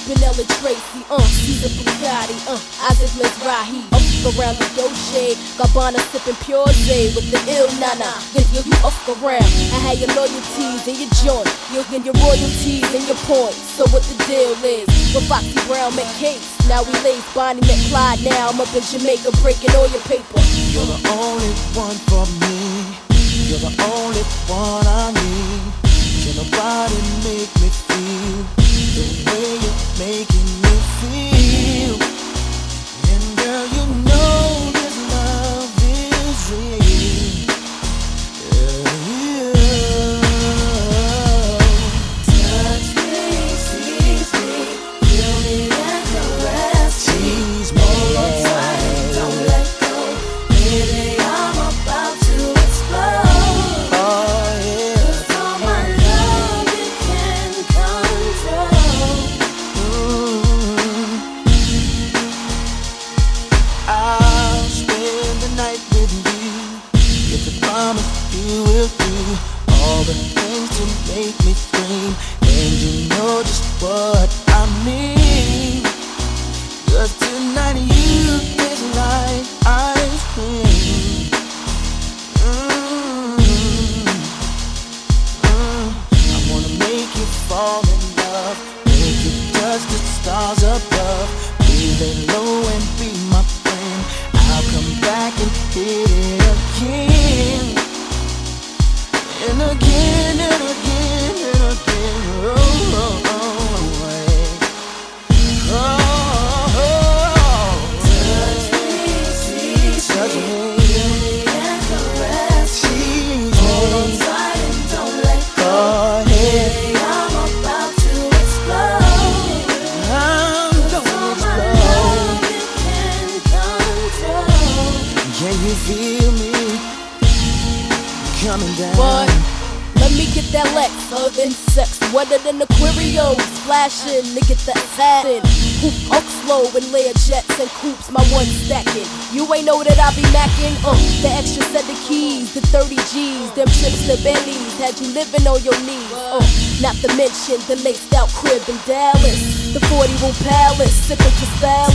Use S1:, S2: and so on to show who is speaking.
S1: Benella Tracy, Caesar Bugatti, Isaac Mizrahi. Up around the Dolce, Gabbana sipping Pure Zay with the ill nana. Then you up around. I had your loyalties in your joint, you'll get your royalties and your points. So what the deal is? With Foxy Brown met Case, now we lace Bonnie met Clyde. Now I'm up in Jamaica breaking all your paper.
S2: You're the only one for me. You're the only one I need. Can nobody make me feel the way you're making me feel? And girl, you know this love is real. Yeah.
S3: Touch me, squeeze me, feel me and caress me.
S2: Tease me,
S3: hold on tight, don't let go. Baby, I'm about to explode.
S2: oh yeah.
S3: 'Cause all my love you can control.
S2: I'll spend the night with you. If I promise you will do all the things to make me scream, and you know just what I mean. 'Cause tonight you taste like ice cream. I wanna make you fall in love, make you touch the stars above. We lay low and be my friend. I'll come back and hit it again, and again and again and again. Oh, oh, oh, yeah. Oh, oh.
S3: Touch me, squeeze
S2: Touch
S3: me,
S2: me,
S3: feel me and caress me.
S2: tease
S3: Hold on
S2: me,
S3: tight and don't let go.
S2: go ahead.
S3: Baby, I'm about to explode.
S2: I'm
S3: All
S2: gonna
S3: my
S2: explode.
S3: love you can control.
S2: Can you feel me coming down?
S1: But let me get that Lex, insects wetter than Aquarius, flashing to get that satin. Hoop up slow and layer jets and coops, my one stacking. You ain't know that I be macking, the extra set of keys, the 30 G's, them trips to Bentley's, had you living on your knees. Not to mention the laced out crib in Dallas, the 40 room palace, sipping Cristal